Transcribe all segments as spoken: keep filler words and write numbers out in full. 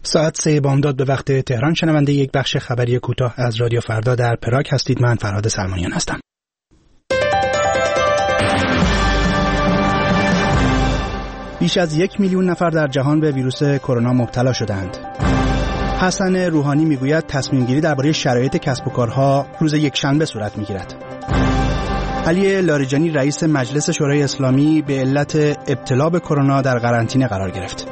ساعت سه بامداد به وقت تهران شنونده یک بخش خبری کوتاه از رادیو فردا در پراگ هستید. من فرهاد سلمانیان هستم. بیش از یک میلیون نفر در جهان به ویروس کرونا مبتلا شدند. حسن روحانی میگوید تصمیم گیری درباره شرایط کسب و کارها روز یکشنبه صورت میگیرد. علی لاریجانی رئیس مجلس شورای اسلامی به علت ابتلا به کرونا در قرنطینه قرار گرفت.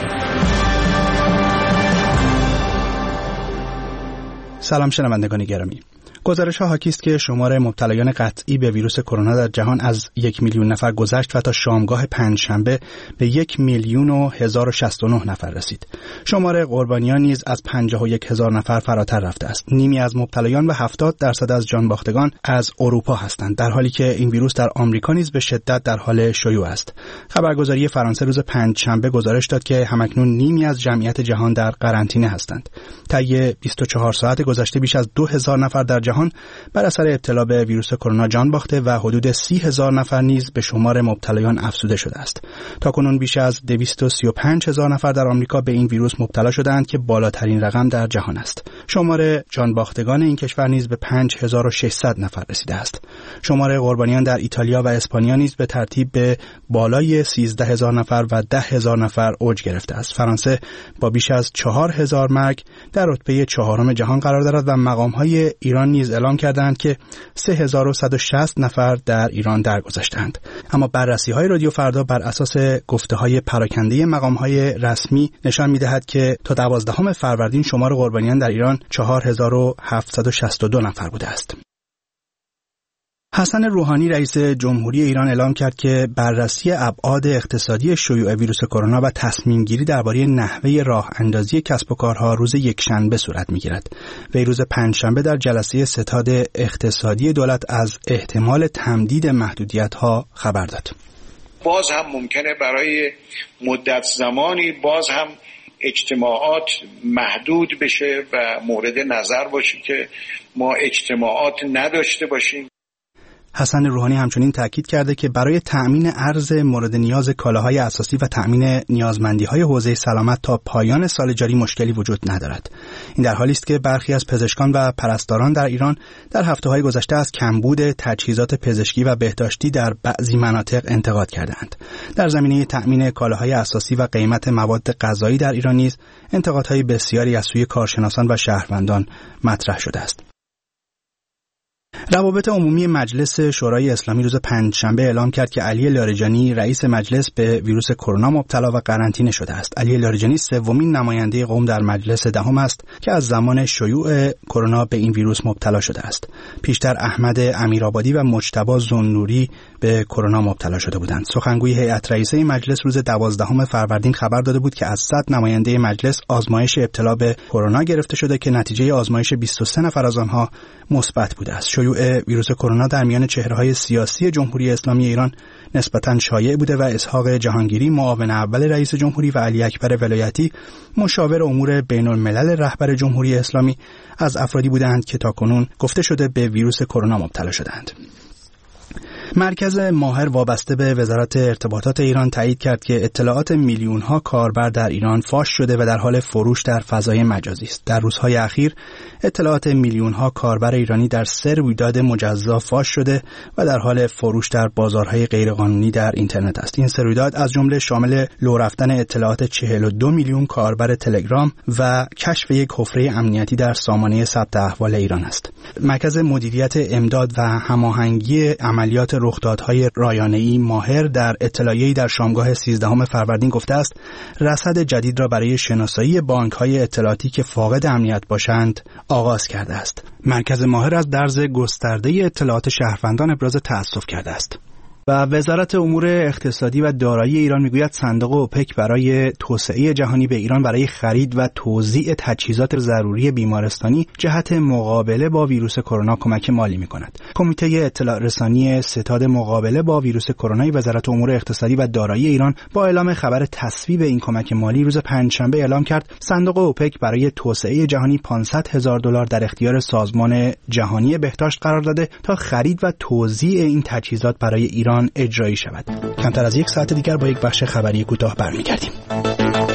سلام شنوندگان گرامی. گزارش‌ها حاکی است که شمار مبتلایان قطعی به ویروس کرونا در جهان از یک میلیون نفر گذشت و تا شامگاه پنجشنبه به یک میلیون و هزار و شصت و نه نفر رسید. شمار قربانیان نیز از پنجاه و یک هزار نفر فراتر رفته است. نیمی از مبتلایان و هفتاد درصد از جانباختگان از اروپا هستند، در حالی که این ویروس در آمریکا نیز به شدت در حال شیوع است. خبرگزاری فرانسه روز پنجشنبه گزارش داد که همکنون نیمی از جمعیت جهان در قرنطینه هستند. طی بیست و چهار ساعت گذشته بیش از دو هزار نفر در جهان بر اثر ابتلا به ویروس کرونا جان باخته و حدود سی هزار نفر نیز به شمار مبتلایان افزوده شده است. تاکنون بیش از دویست و سی و پنج هزار نفر در آمریکا به این ویروس مبتلا شدند که بالاترین رقم در جهان است. شمار جان باختگان این کشور نیز به پنج هزار و ششصد نفر رسیده است. شمار قربانیان در ایتالیا و اسپانیا نیز به ترتیب به بالای سیزده هزار نفر و ده هزار نفر اوج گرفته است. فرانسه با بیش از چهار هزار مرگ در رتبه چهارم جهان قرار دارد و مقام‌های ایران نیز اعلام کردند که سه هزار و صد و شصت نفر در ایران درگذشتند. اما بررسی‌های رادیو فردا بر اساس گفته‌های پراکنده مقام‌های رسمی نشان می‌دهد که تا دوازدهم فروردین شمار قربانیان در ایران چهار هزار و هفتصد و شصت و دو نفر بوده است. حسن روحانی رئیس جمهوری ایران اعلام کرد که بررسی ابعاد اقتصادی شیوع ویروس کرونا و تصمیم گیری درباره نحوه راه اندازی کسب و کارها روز یکشنبه صورت می‌گیرد. وی روز پنجشنبه در جلسه ستاد اقتصادی دولت از احتمال تمدید محدودیت‌ها خبر داد. باز هم ممکنه برای مدت زمانی باز هم اجتماعات محدود بشه و مورد نظر باشه که ما اجتماعات نداشته باشیم. حسن روحانی همچنین تاکید کرده که برای تأمین ارز مورد نیاز کالاهای اساسی و تأمین نیازمندی‌های حوزه سلامت تا پایان سال جاری مشکلی وجود ندارد. این در حالی است که برخی از پزشکان و پرستاران در ایران در هفته‌های گذشته از کمبود تجهیزات پزشکی و بهداشتی در بعضی مناطق انتقاد کردند. در زمینه تأمین کالاهای اساسی و قیمت مواد غذایی در ایران نیز انتقادهای بسیاری از سوی کارشناسان و شهروندان مطرح شده است. روابط عمومی مجلس شورای اسلامی روز پنجشنبه اعلام کرد که علی لاریجانی رئیس مجلس به ویروس کرونا مبتلا و قرنطینه شده است. علی لاریجانی سومین نماینده قوم در مجلس دهم است که از زمان شیوع کرونا به این ویروس مبتلا شده است. پیشتر احمد امیرآبادی و مجتبی زنوری به کرونا مبتلا شده بودند. سخنگوی هیئت رئیسه مجلس روز دوازدهم فروردین خبر داده بود که از صد نماینده مجلس آزمایش ابتلا به کرونا گرفته شده که نتیجه آزمایش بیست و سه نفر از آنها مثبت بوده است. شیوع ویروس کرونا در میان چهره‌های سیاسی جمهوری اسلامی ایران نسبتاً شایع بوده و اسحاق جهانگیری معاون اول رئیس جمهوری و علی اکبر ولایتی مشاور امور بین الملل رهبر جمهوری اسلامی از افرادی بودند که تاکنون گفته شده به ویروس کرونا مبتلا شدند. مرکز ماهر وابسته به وزارت ارتباطات ایران تایید کرد که اطلاعات میلیون‌ها کاربر در ایران فاش شده و در حال فروش در فضای مجازی است. در روزهای اخیر اطلاعات میلیون‌ها کاربر ایرانی در سه رویداد مجزا فاش شده و در حال فروش در بازارهای غیرقانونی در اینترنت است. این سه رویداد از جمله شامل لو رفتن اطلاعات چهل و دو میلیون کاربر تلگرام و کشف یک حفره امنیتی در سامانه ثبت احوال ایران است. مرکز مدیریت امداد و هماهنگی عملیات رخدادهای رایانه‌ای ماهر در اطلاعیه‌ای در شامگاه سیزدهم فروردین گفته است رصد جدید را برای شناسایی بانک‌های اطلاعاتی که فاقد امنیت باشند آغاز کرده است. مرکز ماهر از درز گسترده اطلاعات شهروندان ابراز تأسف کرده است. و وزارت امور اقتصادی و دارایی ایران میگوید صندوق اوپک برای توسعه جهانی به ایران برای خرید و توزیع تجهیزات ضروری بیمارستانی جهت مقابله با ویروس کرونا کمک مالی میکند. کمیته اطلاع رسانی ستاد مقابله با ویروس کرونا وزارت امور اقتصادی و دارایی ایران با اعلام خبر تصویب این کمک مالی روز پنجشنبه اعلام کرد صندوق اوپک برای توسعه جهانی پانصد هزار دلار در اختیار سازمان جهانی بهداشت قرار داده تا خرید و توزیع این تجهیزات برای ایران اجرایی شود. کمتر از یک ساعت دیگر با یک بخش خبری کوتاه برمیگردیم.